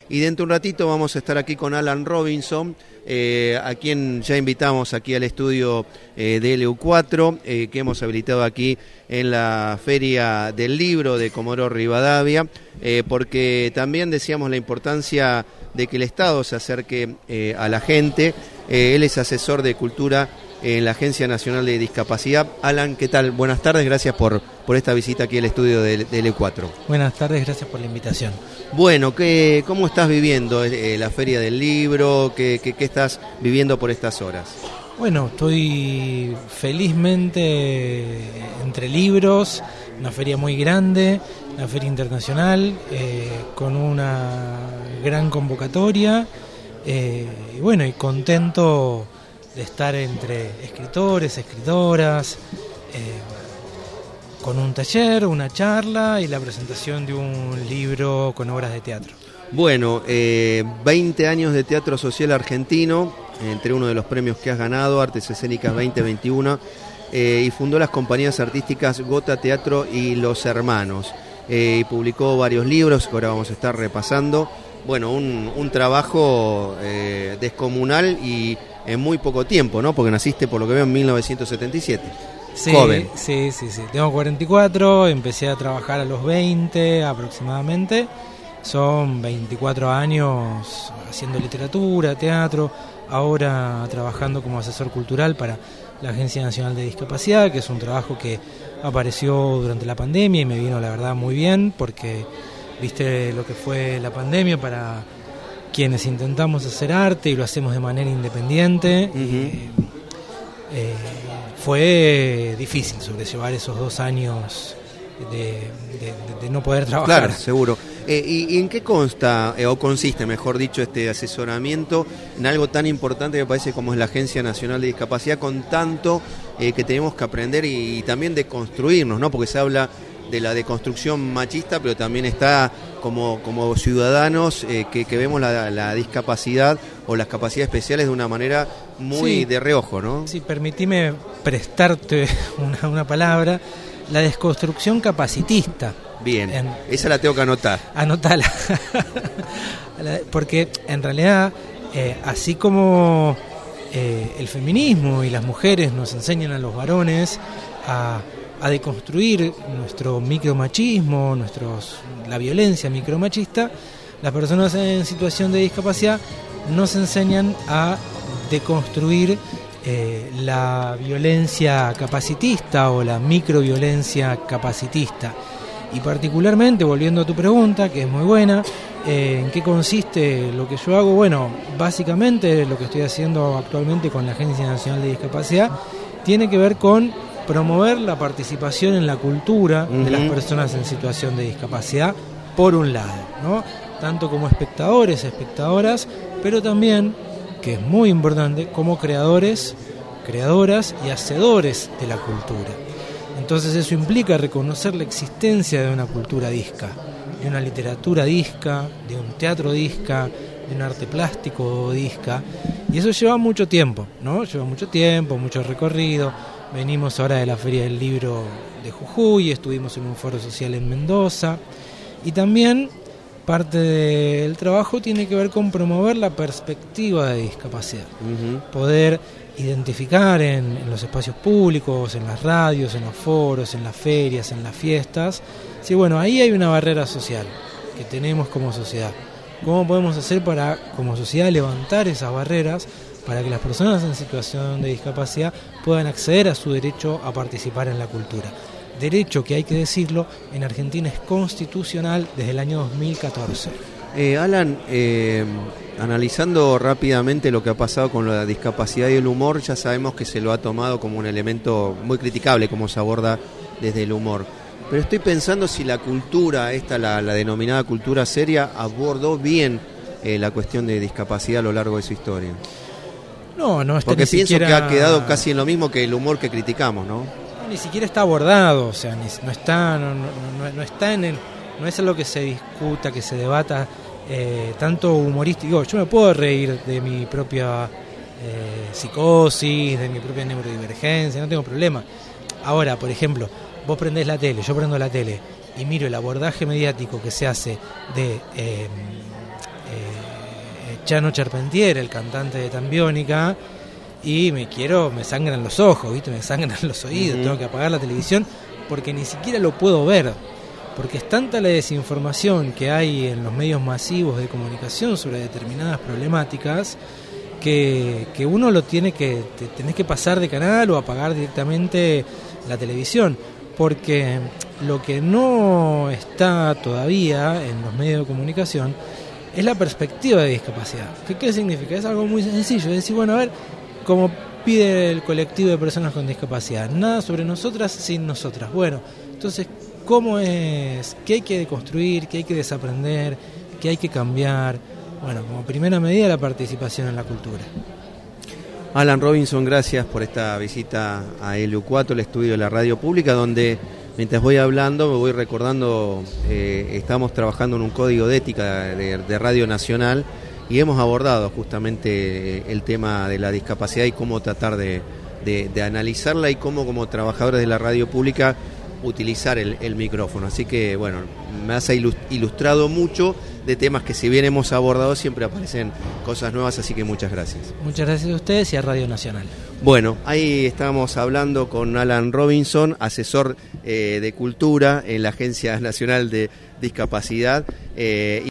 Y dentro de un ratito vamos a estar aquí con Alan Robinson, a quien ya invitamos aquí al estudio de LU4, que hemos habilitado aquí en la Feria del Libro de Comodoro Rivadavia, porque también decíamos la importancia de que el Estado se acerque a la gente. Él es asesor de cultura en la Agencia Nacional de Discapacidad. Alan, ¿qué tal? Buenas tardes, gracias por esta visita aquí al estudio de LU4. Buenas tardes, gracias por la invitación. Bueno, ¿cómo estás viviendo la Feria del Libro? ¿Qué estás viviendo por estas horas? Bueno, estoy felizmente entre libros, una feria muy grande, una feria internacional, con una gran convocatoria, y bueno, y contento de estar entre escritores, escritoras, con un taller, una charla y la presentación de un libro con obras de teatro. Bueno, 20 años de teatro social argentino, entre uno de los premios que has ganado, Artes Escénicas 2021, y fundó las compañías artísticas Gota Teatro y Los Hermanos, y publicó varios libros que ahora vamos a estar repasando. Bueno, un trabajo descomunal y en muy poco tiempo, ¿no? Porque naciste, por lo que veo, en 1977. Sí, joven. Sí. Tengo 44, empecé a trabajar a los 20 aproximadamente. Son 24 años haciendo literatura, teatro, ahora trabajando como asesor cultural para la Agencia Nacional de Discapacidad, que es un trabajo que apareció durante la pandemia y me vino, la verdad, muy bien, porque viste lo que fue la pandemia para quienes intentamos hacer arte y lo hacemos de manera independiente. Fue difícil sobrellevar esos 2 años de no poder trabajar. Claro, seguro. ¿Y en qué consta, o consiste, mejor dicho, este asesoramiento en algo tan importante que me parece como es la Agencia Nacional de Discapacidad, con tanto que tenemos que aprender y también de construirnos, ¿no? Porque se habla de la deconstrucción machista, pero también está como ciudadanos que vemos la discapacidad o las capacidades especiales de una manera muy de reojo, ¿no? Sí, permitime prestarte una palabra, la desconstrucción capacitista. Bien, esa la tengo que anotar. Anotala. Porque en realidad, así como el feminismo y las mujeres nos enseñan a los varones a deconstruir nuestro micromachismo, la violencia micromachista, las personas en situación de discapacidad nos enseñan a deconstruir la violencia capacitista o la microviolencia capacitista. Y particularmente, volviendo a tu pregunta, que es muy buena, ¿en qué consiste lo que yo hago? Bueno, básicamente lo que estoy haciendo actualmente con la Agencia Nacional de Discapacidad tiene que ver con promover la participación en la cultura de las personas en situación de discapacidad, por un lado, ¿no? Tanto como espectadores, espectadoras, pero también, que es muy importante, como creadores, creadoras y hacedores de la cultura. Entonces eso implica reconocer la existencia de una cultura disca, de una literatura disca, de un teatro disca, de un arte plástico disca, y eso lleva mucho tiempo, ¿no? Lleva mucho tiempo, mucho recorrido. Venimos ahora de la Feria del Libro de Jujuy, estuvimos en un foro social en Mendoza, y también parte del trabajo tiene que ver con promover la perspectiva de discapacidad, poder identificar en los espacios públicos, en las radios, en los foros, en las ferias, en las fiestas. Sí, bueno, ahí hay una barrera social que tenemos como sociedad. ¿Cómo podemos hacer para, como sociedad, levantar esas barreras para que las personas en situación de discapacidad puedan acceder a su derecho a participar en la cultura? Derecho que, hay que decirlo, en Argentina es constitucional desde el año 2014. Alan, analizando rápidamente lo que ha pasado con la discapacidad y el humor, ya sabemos que se lo ha tomado como un elemento muy criticable, como se aborda desde el humor. Pero estoy pensando si la cultura, la denominada cultura seria, abordó bien la cuestión de discapacidad a lo largo de su historia. No está. Porque ni pienso siquiera... que ha quedado casi en lo mismo que el humor que criticamos, ¿no? Ni siquiera está abordado, o sea, no está en el, no es algo que se discuta, que se debata tanto humorístico. Yo me puedo reír de mi propia psicosis, de mi propia neurodivergencia, no tengo problema. Ahora, por ejemplo, vos prendés la tele, yo prendo la tele y miro el abordaje mediático que se hace de Chano Charpentier, el cantante de Tambiónica, y me sangran los ojos, ¿viste? Me sangran los oídos, tengo que apagar la televisión porque ni siquiera lo puedo ver, porque es tanta la desinformación que hay en los medios masivos de comunicación sobre determinadas problemáticas que uno tenés que pasar de canal o apagar directamente la televisión, porque lo que no está todavía en los medios de comunicación es la perspectiva de discapacidad. ¿Qué significa? Es algo muy sencillo, es decir, bueno, a ver, como pide el colectivo de personas con discapacidad, nada sobre nosotras sin nosotras. Bueno, entonces, ¿cómo es? ¿Qué hay que deconstruir? ¿Qué hay que desaprender? ¿Qué hay que cambiar? Bueno, como primera medida, la participación en la cultura. Alan Robinson, gracias por esta visita a LU4, el estudio de la radio pública, donde mientras voy hablando me voy recordando, estamos trabajando en un código de ética de Radio Nacional y hemos abordado justamente el tema de la discapacidad y cómo tratar de analizarla y cómo como trabajadores de la radio pública utilizar el micrófono. Así que bueno, me has ilustrado mucho de temas que si bien hemos abordado siempre aparecen cosas nuevas, así que muchas gracias. Muchas gracias a ustedes y a Radio Nacional. Bueno, ahí estábamos hablando con Alan Robinson, asesor de cultura en la Agencia Nacional de Discapacidad.